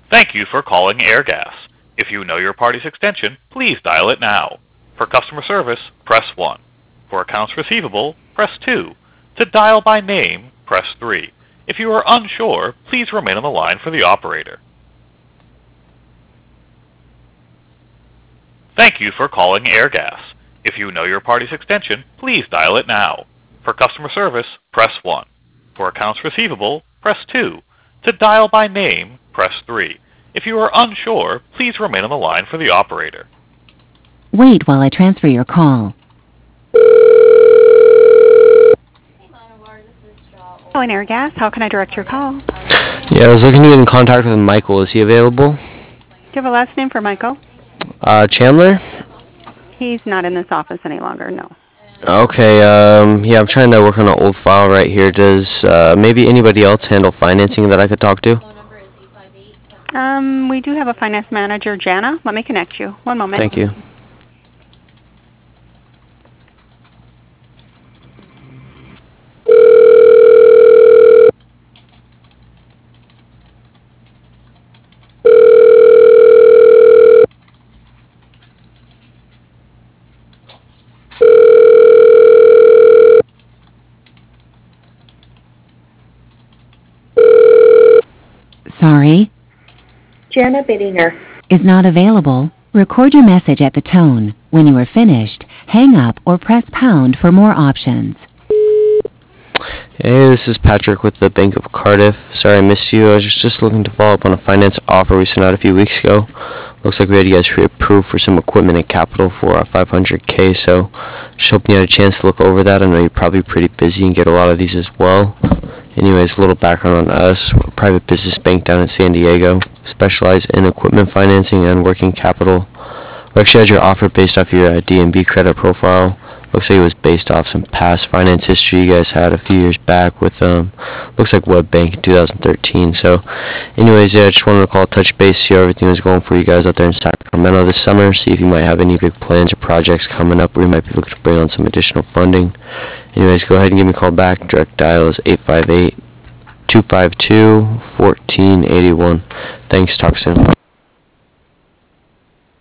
Thank you for calling Airgas. If you know your party's extension, please dial it now. For customer service, press 1. For accounts receivable, press 2. To dial by name, press 3. If you are unsure, please remain on the line for the operator. Thank you for calling Airgas. If you know your party's extension, please dial it now. For customer service, press 1. For accounts receivable, press 2. To dial by name, press 3. If you are unsure, please remain on the line for the operator. Wait while I transfer your call. Calling Airgas, how can I direct your call? Yeah, I was looking to get in contact with Michael. Is he available? Do you have a last name for Michael? Chandler? He's not in this office any longer, no. Okay, yeah, I'm trying to work on an old file right here. Does maybe anybody else handle financing that I could talk to? We do have a finance manager, Jana. Let me connect you. One moment. Thank you. Sorry, Jana Bittinger. is not available. Record your message at the tone. When you are finished, hang up or press pound for more options. Hey, this is Patrick with the Bank of Cardiff. Sorry I missed you. I was just looking to follow up on a finance offer we sent out a few weeks ago. Looks like we had you guys pre-approved for some equipment and capital for $500K, so just hoping you had a chance to look over that. I know you're probably pretty busy and get a lot of these as well. Anyways, a little background on us. We're a private business bank down in San Diego. Specialize in equipment financing and working capital. We actually had your offer based off your DNB credit profile. Looks like it was based off some past finance history you guys had a few years back with, looks like Web Bank in 2013. So, anyways, yeah, I just wanted to call, touch base, see how everything was going for you guys out there in Sacramento this summer, see if you might have any big plans or projects coming up where you might be looking to bring on some additional funding. Anyways, go ahead and give me a call back. Direct dial is 858-252-1481. Thanks, talk soon.